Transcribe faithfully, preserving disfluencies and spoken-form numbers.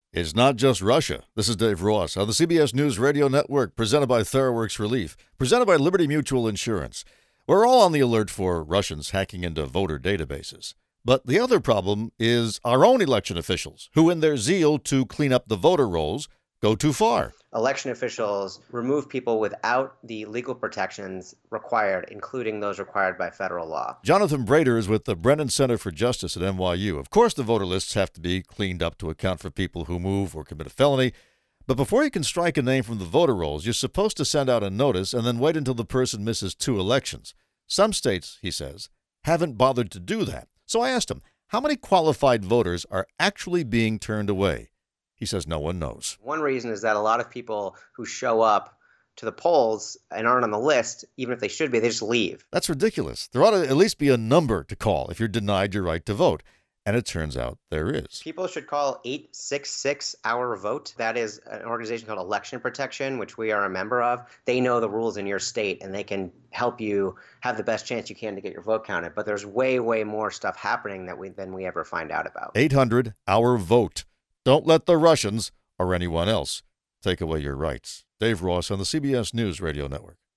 It's not just Russia. This is Dave Ross on the C B S News Radio Network, presented by TheraWorks Relief, presented by Liberty Mutual Insurance. We're all on the alert for Russians hacking into voter databases. But the other problem is our own election officials, who in their zeal to clean up the voter rolls, go too far. Election officials remove people without the legal protections required, including those required by federal law. Jonathan Brader is with the Brennan Center for Justice at N Y U. Of course, the voter lists have to be cleaned up to account for people who move or commit a felony. But before you can strike a name from the voter rolls, you're supposed to send out a notice and then wait until the person misses two elections. Some states, he says, haven't bothered to do that. So I asked him, how many qualified voters are actually being turned away? He says no one knows. One reason is that a lot of people who show up to the polls and aren't on the list, even if they should be, they just leave. That's ridiculous. There ought to at least be a number to call if you're denied your right to vote. And it turns out there is. People should call eight six six, our vote. That is an organization called Election Protection, which we are a member of. They know the rules in your state, and they can help you have the best chance you can to get your vote counted. But there's way, way more stuff happening that we, than we ever find out about. eight hundred, our vote. Don't let the Russians or anyone else take away your rights. Dave Ross on the C B S News Radio Network.